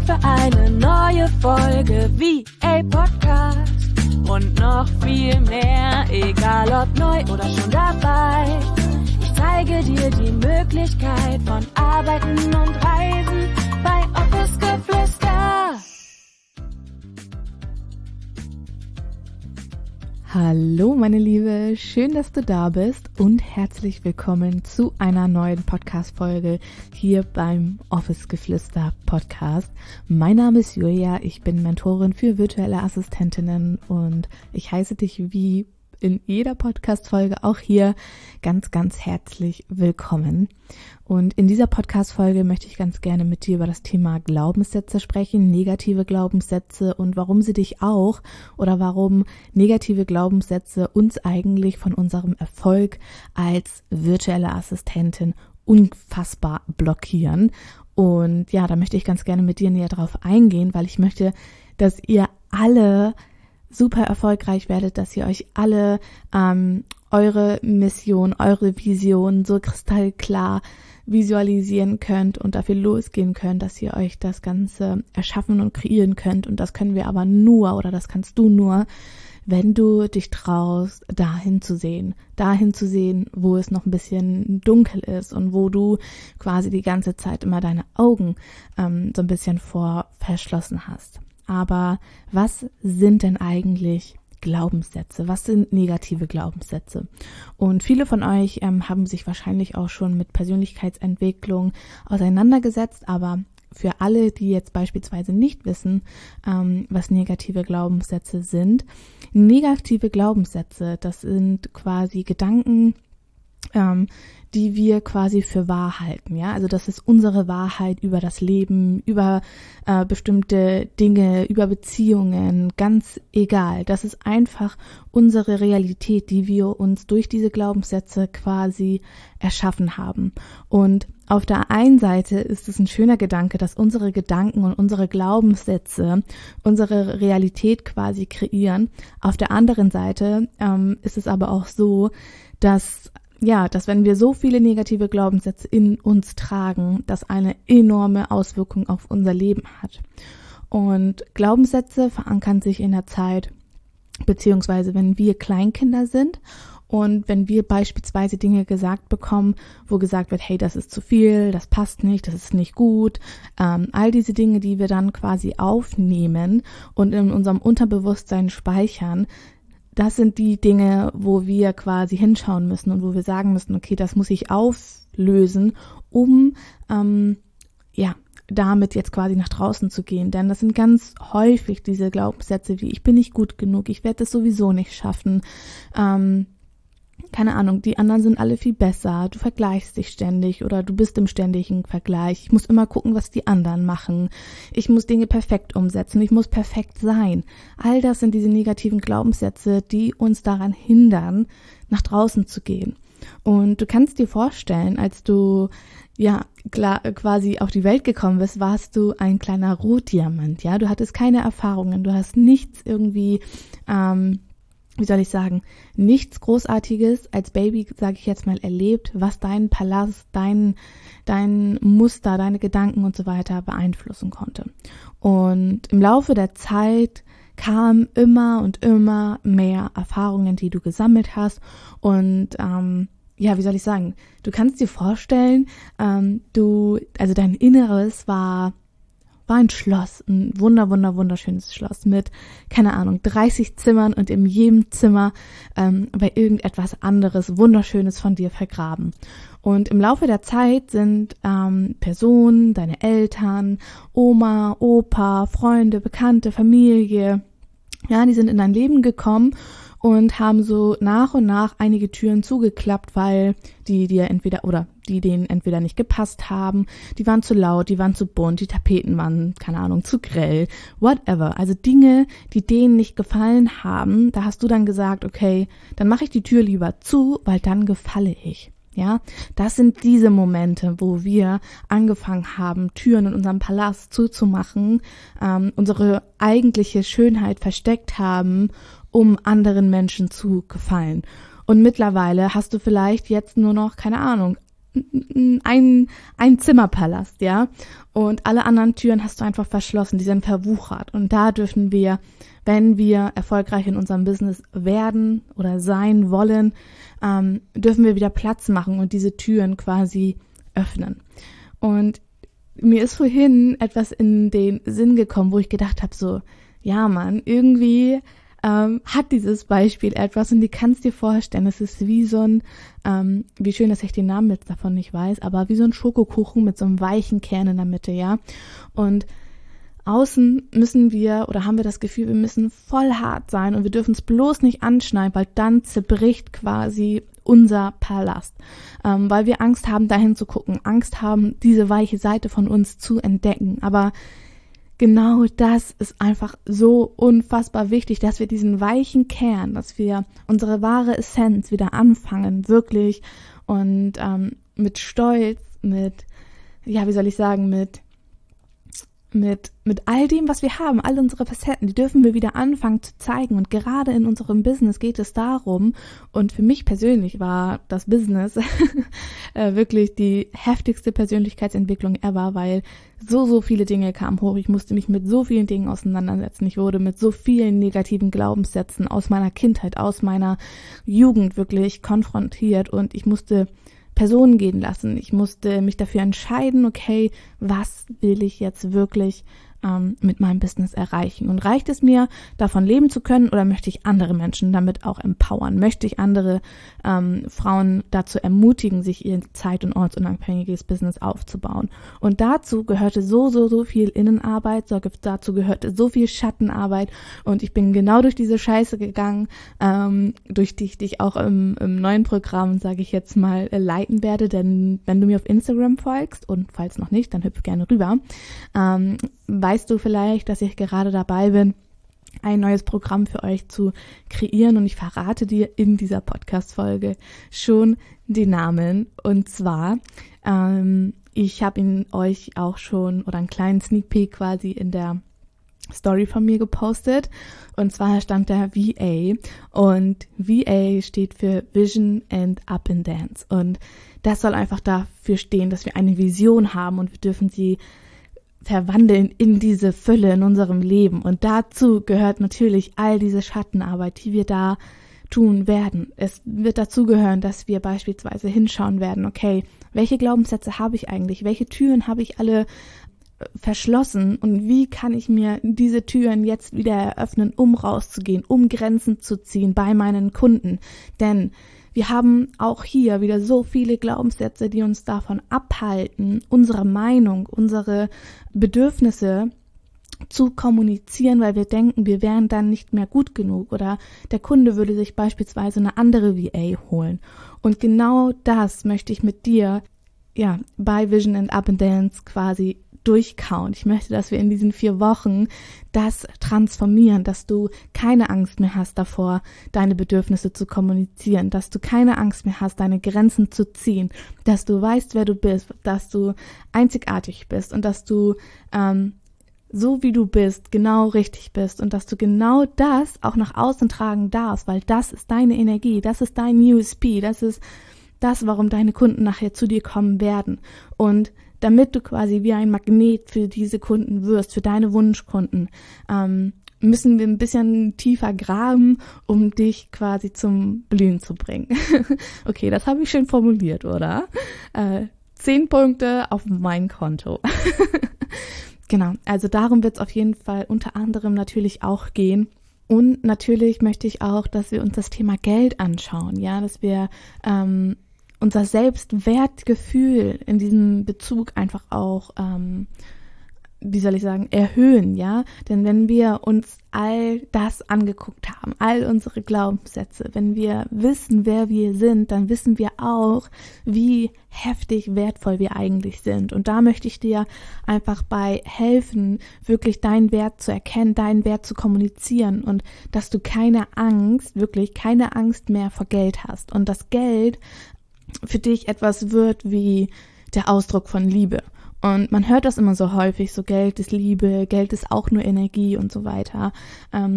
für eine neue Folge VA Podcast. Und noch viel mehr, egal ob neu oder schon dabei. Ich zeige dir die Möglichkeit von Arbeiten und Reisen bei Office Geflüster. Hallo meine Liebe, schön, dass du da bist und herzlich willkommen zu einer neuen Podcast-Folge hier beim Office Geflüster Podcast. Mein Name ist Julia, ich bin Mentorin für virtuelle Assistentinnen und ich heiße dich wie in jeder Podcast-Folge auch hier ganz, ganz herzlich willkommen. Und in dieser Podcast-Folge möchte ich ganz gerne mit dir über das Thema Glaubenssätze sprechen, negative Glaubenssätze und warum sie dich auch oder warum negative Glaubenssätze uns eigentlich von unserem Erfolg als virtuelle Assistentin unfassbar blockieren. Und ja, da möchte ich ganz gerne mit dir näher drauf eingehen, weil ich möchte, dass ihr alle super erfolgreich werdet, dass ihr euch alle eure Mission, eure Vision so kristallklar visualisieren könnt und dafür losgehen könnt, dass ihr euch das Ganze erschaffen und kreieren könnt. Und das können wir aber nur, oder das kannst du nur, wenn du dich traust, dahin zu sehen, wo es noch ein bisschen dunkel ist und wo du quasi die ganze Zeit immer deine Augen so ein bisschen vor verschlossen hast. Aber was sind denn eigentlich Glaubenssätze? Was sind negative Glaubenssätze? Und viele von euch haben sich wahrscheinlich auch schon mit Persönlichkeitsentwicklung auseinandergesetzt, aber für alle, die jetzt beispielsweise nicht wissen, was negative Glaubenssätze sind. Negative Glaubenssätze, das sind quasi Gedanken, die wir quasi für wahr halten, ja, also das ist unsere Wahrheit über das Leben, über bestimmte Dinge, über Beziehungen, ganz egal, das ist einfach unsere Realität, die wir uns durch diese Glaubenssätze quasi erschaffen haben. Und auf der einen Seite ist es ein schöner Gedanke, dass unsere Gedanken und unsere Glaubenssätze unsere Realität quasi kreieren. Auf der anderen Seite ist es aber auch so, dass wenn wir so viele negative Glaubenssätze in uns tragen, das eine enorme Auswirkung auf unser Leben hat. Und Glaubenssätze verankern sich in der Zeit, beziehungsweise wenn wir Kleinkinder sind und wenn wir beispielsweise Dinge gesagt bekommen, wo gesagt wird, hey, das ist zu viel, das passt nicht, das ist nicht gut, all diese Dinge, die wir dann quasi aufnehmen und in unserem Unterbewusstsein speichern, das sind die Dinge, wo wir quasi hinschauen müssen und wo wir sagen müssen, okay, das muss ich auflösen, um damit jetzt quasi nach draußen zu gehen. Denn das sind ganz häufig diese Glaubenssätze wie, ich bin nicht gut genug, ich werde das sowieso nicht schaffen, keine Ahnung, die anderen sind alle viel besser, du vergleichst dich ständig oder du bist im ständigen Vergleich, ich muss immer gucken, was die anderen machen, ich muss Dinge perfekt umsetzen, ich muss perfekt sein. All das sind diese negativen Glaubenssätze, die uns daran hindern, nach draußen zu gehen. Und du kannst dir vorstellen, als du quasi auf die Welt gekommen bist, warst du ein kleiner Rohdiamant, ja, du hattest keine Erfahrungen, du hast nichts irgendwie nichts Großartiges als Baby, sage ich jetzt mal, erlebt, was deinen Palast, dein Muster, deine Gedanken und so weiter beeinflussen konnte. Und im Laufe der Zeit kamen immer und immer mehr Erfahrungen, die du gesammelt hast und du kannst dir vorstellen, dein Inneres war ein Schloss, ein wunderschönes Schloss mit, 30 Zimmern und in jedem Zimmer war irgendetwas anderes, Wunderschönes von dir vergraben. Und im Laufe der Zeit sind Personen, deine Eltern, Oma, Opa, Freunde, Bekannte, Familie, die sind in dein Leben gekommen und haben so nach und nach einige Türen zugeklappt, weil die denen entweder nicht gepasst haben, die waren zu laut, die waren zu bunt, die Tapeten waren, zu grell, whatever. Also Dinge, die denen nicht gefallen haben, da hast du dann gesagt, okay, dann mache ich die Tür lieber zu, weil dann gefalle ich. Ja, das sind diese Momente, wo wir angefangen haben, Türen in unserem Palast zuzumachen, unsere eigentliche Schönheit versteckt haben, um anderen Menschen zu gefallen. Und mittlerweile hast du vielleicht jetzt nur noch, ein Zimmerpalast, ja. Und alle anderen Türen hast du einfach verschlossen, die sind verwuchert. Und da dürfen wir, wenn wir erfolgreich in unserem Business werden oder sein wollen, dürfen wir wieder Platz machen und diese Türen quasi öffnen. Und mir ist vorhin etwas in den Sinn gekommen, wo ich gedacht habe, so, ja Mann, irgendwie hat dieses Beispiel etwas und du kannst dir vorstellen, es ist wie so ein, wie schön, dass ich den Namen jetzt davon nicht weiß, aber wie so ein Schokokuchen mit so einem weichen Kern in der Mitte, ja. Und außen müssen wir oder haben wir das Gefühl, wir müssen voll hart sein und wir dürfen es bloß nicht anschneiden, weil dann zerbricht quasi unser Palast, weil wir Angst haben, dahin zu gucken, Angst haben, diese weiche Seite von uns zu entdecken. Aber genau das ist einfach so unfassbar wichtig, dass wir diesen weichen Kern, dass wir unsere wahre Essenz wieder anfangen, wirklich und mit Stolz, mit all dem, was wir haben, all unsere Facetten, die dürfen wir wieder anfangen zu zeigen. Und gerade in unserem Business geht es darum, und für mich persönlich war das Business wirklich die heftigste Persönlichkeitsentwicklung ever, weil so viele Dinge kamen hoch. Ich musste mich mit so vielen Dingen auseinandersetzen. Ich wurde mit so vielen negativen Glaubenssätzen aus meiner Kindheit, aus meiner Jugend wirklich konfrontiert und ich musste Personen gehen lassen. Ich musste mich dafür entscheiden, okay, was will ich jetzt wirklich mit meinem Business erreichen? Und reicht es mir, davon leben zu können oder möchte ich andere Menschen damit auch empowern? Möchte ich andere Frauen dazu ermutigen, sich ihr zeit- und ortsunabhängiges Business aufzubauen? Und dazu gehörte so viel Innenarbeit, dazu gehörte so viel Schattenarbeit und ich bin genau durch diese Scheiße gegangen, durch die ich dich auch im neuen Programm, sage ich jetzt mal, leiten werde, denn wenn du mir auf Instagram folgst und falls noch nicht, dann hüpf gerne rüber, weißt du vielleicht, dass ich gerade dabei bin, ein neues Programm für euch zu kreieren und ich verrate dir in dieser Podcast-Folge schon den Namen und zwar, ich habe ihn euch auch schon oder einen kleinen Sneak Peek quasi in der Story von mir gepostet und zwar stand da VA und VA steht für Vision and Abundance und das soll einfach dafür stehen, dass wir eine Vision haben und wir dürfen sie verwandeln in diese Fülle in unserem Leben. Und dazu gehört natürlich all diese Schattenarbeit, die wir da tun werden. Es wird dazu gehören, dass wir beispielsweise hinschauen werden, okay, welche Glaubenssätze habe ich eigentlich? Welche Türen habe ich alle verschlossen? Und wie kann ich mir diese Türen jetzt wieder eröffnen, um rauszugehen, um Grenzen zu ziehen bei meinen Kunden? Denn wir haben auch hier wieder so viele Glaubenssätze, die uns davon abhalten, unsere Meinung, unsere Bedürfnisse zu kommunizieren, weil wir denken, wir wären dann nicht mehr gut genug oder der Kunde würde sich beispielsweise eine andere VA holen. Und genau das möchte ich mit dir bei Vision and Abundance quasi durchkauen. Ich möchte, dass wir in diesen 4 Wochen das transformieren, dass du keine Angst mehr hast davor, deine Bedürfnisse zu kommunizieren, dass du keine Angst mehr hast, deine Grenzen zu ziehen, dass du weißt, wer du bist, dass du einzigartig bist und dass du so wie du bist, genau richtig bist und dass du genau das auch nach außen tragen darfst, weil das ist deine Energie, das ist dein USP, das ist das, warum deine Kunden nachher zu dir kommen werden. Und damit du quasi wie ein Magnet für diese Kunden wirst, für deine Wunschkunden, müssen wir ein bisschen tiefer graben, um dich quasi zum Blühen zu bringen. Okay, das habe ich schön formuliert, oder? 10 Punkte auf mein Konto. Genau, also darum wird es auf jeden Fall unter anderem natürlich auch gehen. Und natürlich möchte ich auch, dass wir uns das Thema Geld anschauen, ja, dass wir unser Selbstwertgefühl in diesem Bezug einfach auch, erhöhen, ja, denn wenn wir uns all das angeguckt haben, all unsere Glaubenssätze, wenn wir wissen, wer wir sind, dann wissen wir auch, wie heftig wertvoll wir eigentlich sind und da möchte ich dir einfach bei helfen, wirklich deinen Wert zu erkennen, deinen Wert zu kommunizieren und dass du keine Angst mehr vor Geld hast und das Geld für dich etwas wird wie der Ausdruck von Liebe. Und man hört das immer so häufig, so Geld ist Liebe, Geld ist auch nur Energie und so weiter.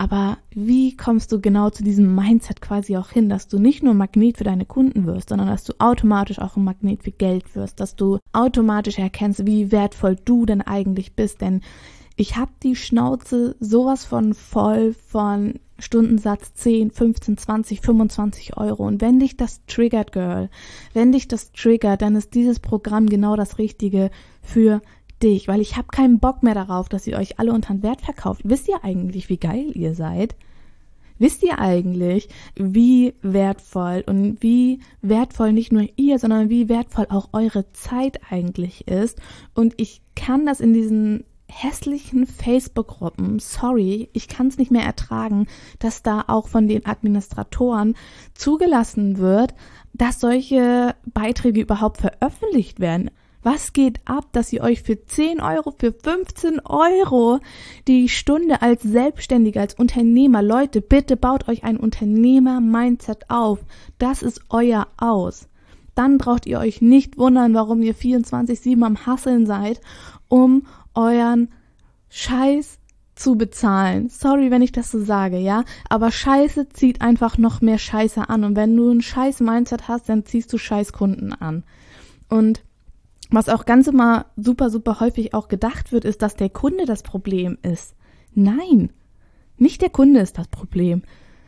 Aber wie kommst du genau zu diesem Mindset quasi auch hin, dass du nicht nur Magnet für deine Kunden wirst, sondern dass du automatisch auch ein Magnet für Geld wirst, dass du automatisch erkennst, wie wertvoll du denn eigentlich bist. Denn ich habe die Schnauze sowas von voll von Stundensatz 10, 15, 20, 25 Euro. Und wenn dich das triggert, Girl, wenn dich das triggert, dann ist dieses Programm genau das Richtige für dich, weil ich habe keinen Bock mehr darauf, dass ihr euch alle unter den Wert verkauft. Wisst ihr eigentlich, wie geil ihr seid? Wisst ihr eigentlich, wie wertvoll und wie wertvoll nicht nur ihr, sondern wie wertvoll auch eure Zeit eigentlich ist? Und ich kann das in diesen hässlichen Facebook-Gruppen, sorry, ich kann es nicht mehr ertragen, dass da auch von den Administratoren zugelassen wird, dass solche Beiträge überhaupt veröffentlicht werden. Was geht ab, dass ihr euch für 10 Euro, für 15 Euro die Stunde als Selbstständiger, als Unternehmer, Leute, bitte baut euch ein Unternehmer-Mindset auf. Das ist euer Aus. Dann braucht ihr euch nicht wundern, warum ihr 24/7 am Hasseln seid, um euren Scheiß zu bezahlen. Sorry, wenn ich das so sage, ja, aber Scheiße zieht einfach noch mehr Scheiße an. Und wenn du ein Scheiß-Mindset hast, dann ziehst du Scheißkunden an. Und was auch ganz immer super, super häufig auch gedacht wird, ist, dass der Kunde das Problem ist. Nein, nicht der Kunde ist das Problem.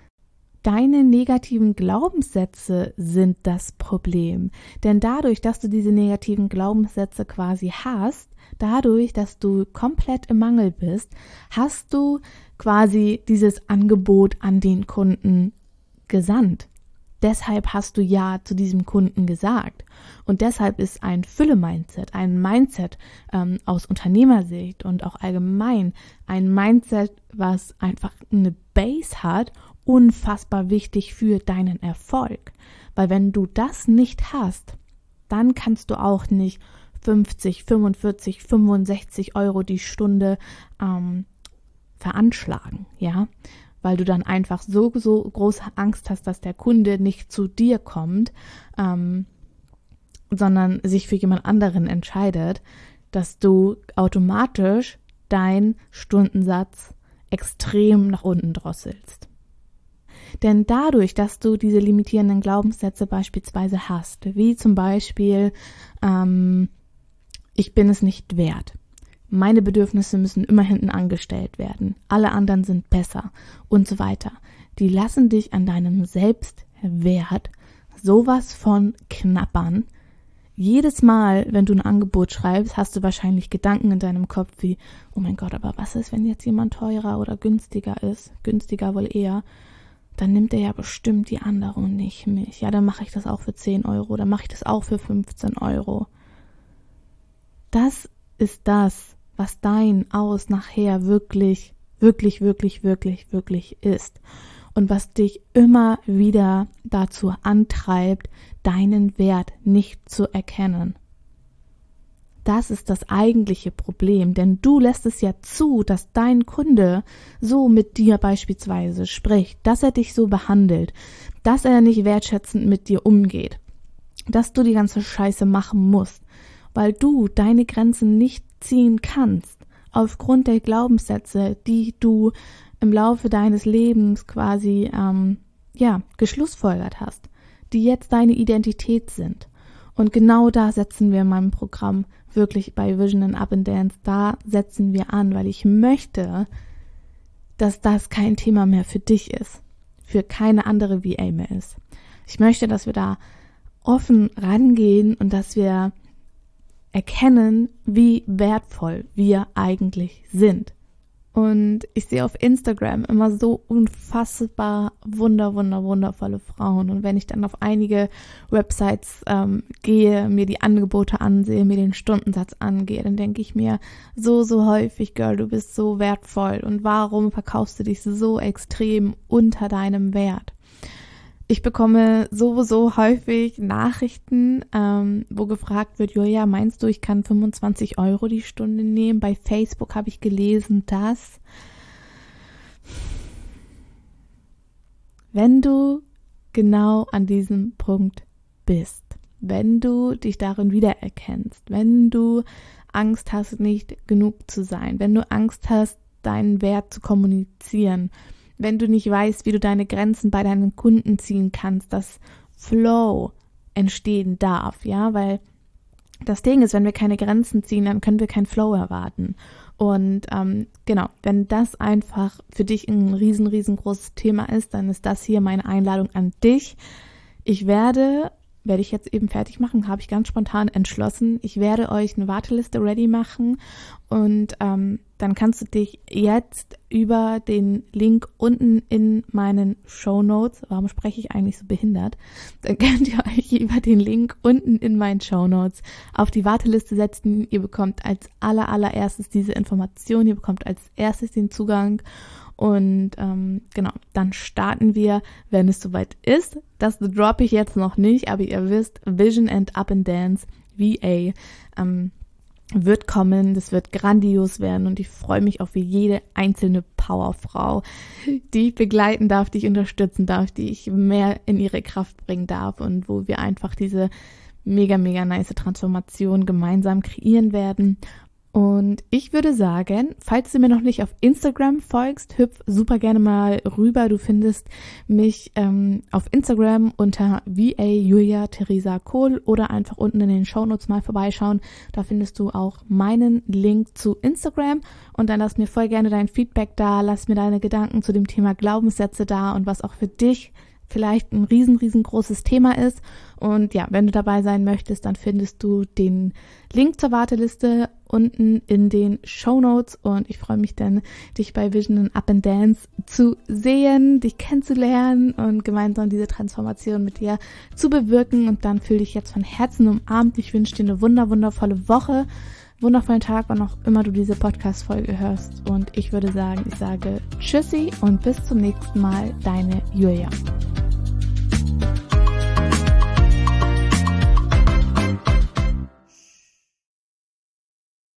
Deine negativen Glaubenssätze sind das Problem. Denn dadurch, dass du diese negativen Glaubenssätze quasi hast, dadurch, dass du komplett im Mangel bist, hast du quasi dieses Angebot an den Kunden gesandt. Deshalb hast du Ja zu diesem Kunden gesagt. Und deshalb ist ein Fülle-Mindset, ein Mindset aus Unternehmersicht und auch allgemein ein Mindset, was einfach eine Base hat, unfassbar wichtig für deinen Erfolg. Weil wenn du das nicht hast, dann kannst du auch nicht 50, 45, 65 Euro die Stunde veranschlagen, ja, weil du dann einfach so große Angst hast, dass der Kunde nicht zu dir kommt, sondern sich für jemand anderen entscheidet, dass du automatisch deinen Stundensatz extrem nach unten drosselst. Denn dadurch, dass du diese limitierenden Glaubenssätze beispielsweise hast, wie zum Beispiel, ich bin es nicht wert, meine Bedürfnisse müssen immer hinten angestellt werden, alle anderen sind besser und so weiter, die lassen dich an deinem Selbstwert sowas von knabbern. Jedes Mal, wenn du ein Angebot schreibst, hast du wahrscheinlich Gedanken in deinem Kopf wie, oh mein Gott, aber was ist, wenn jetzt jemand teurer oder günstiger ist, günstiger wohl eher, dann nimmt er ja bestimmt die andere und nicht mich. Ja, dann mache ich das auch für 10 Euro, dann mache ich das auch für 15 Euro. Das ist das, was dein Aus nachher wirklich, wirklich, wirklich, wirklich, wirklich ist. Und was dich immer wieder dazu antreibt, deinen Wert nicht zu erkennen. Das ist das eigentliche Problem, denn du lässt es ja zu, dass dein Kunde so mit dir beispielsweise spricht, dass er dich so behandelt, dass er nicht wertschätzend mit dir umgeht, dass du die ganze Scheiße machen musst, weil du deine Grenzen nicht ziehen kannst, aufgrund der Glaubenssätze, die du im Laufe deines Lebens quasi geschlussfolgert hast, die jetzt deine Identität sind. Und genau da setzen wir in meinem Programm wirklich bei Vision and Abundance, da setzen wir an, weil ich möchte, dass das kein Thema mehr für dich ist, für keine andere VA mehr ist. Ich möchte, dass wir da offen rangehen und dass wir erkennen, wie wertvoll wir eigentlich sind. Und ich sehe auf Instagram immer so unfassbar wundervolle Frauen. Und wenn ich dann auf einige Websites gehe, mir die Angebote ansehe, mir den Stundensatz angehe, dann denke ich mir so häufig, Girl, du bist so wertvoll. Und warum verkaufst du dich so extrem unter deinem Wert? Ich bekomme so häufig Nachrichten, wo gefragt wird, Julia, meinst du, ich kann 25 Euro die Stunde nehmen? Bei Facebook habe ich gelesen, dass wenn du genau an diesem Punkt bist, wenn du dich darin wiedererkennst, wenn du Angst hast, nicht genug zu sein, wenn du Angst hast, deinen Wert zu kommunizieren, wenn du nicht weißt, wie du deine Grenzen bei deinen Kunden ziehen kannst, dass Flow entstehen darf, ja, weil das Ding ist, wenn wir keine Grenzen ziehen, dann können wir keinen Flow erwarten. Und genau, wenn das einfach für dich ein riesengroßes Thema ist, dann ist das hier meine Einladung an dich. Ich werde ich jetzt eben fertig machen, habe ich ganz spontan entschlossen. Ich werde euch eine Warteliste ready machen und dann kannst du dich jetzt über den Link unten in meinen Shownotes, warum spreche ich eigentlich so behindert? Dann könnt ihr euch über den Link unten in meinen Shownotes auf die Warteliste setzen. Ihr bekommt als allererstes diese Information, ihr bekommt als erstes den Zugang. Und genau, dann starten wir, wenn es soweit ist. Das droppe ich jetzt noch nicht, aber ihr wisst, Vision and Up and Dance, VA, wird kommen. Das wird grandios werden und ich freue mich auf jede einzelne Powerfrau, die ich begleiten darf, die ich unterstützen darf, die ich mehr in ihre Kraft bringen darf und wo wir einfach diese mega nice Transformation gemeinsam kreieren werden. Und ich würde sagen, falls du mir noch nicht auf Instagram folgst, hüpf super gerne mal rüber. Du findest mich auf Instagram unter VA Julia Theresa Kohl oder einfach unten in den Shownotes mal vorbeischauen. Da findest du auch meinen Link zu Instagram und dann lass mir voll gerne dein Feedback da, lass mir deine Gedanken zu dem Thema Glaubenssätze da und was auch für dich vielleicht ein riesengroßes Thema ist. Und ja, wenn du dabei sein möchtest, dann findest du den Link zur Warteliste unten in den Shownotes und ich freue mich dann, dich bei Vision and Up and Dance zu sehen, dich kennenzulernen und gemeinsam diese Transformation mit dir zu bewirken. Und dann fühle dich jetzt von Herzen umarmt. Ich wünsche dir eine wundervolle Woche, wundervollen Tag, wann auch immer du diese Podcast-Folge hörst. Und ich würde sagen, ich sage Tschüssi und bis zum nächsten Mal, deine Julia.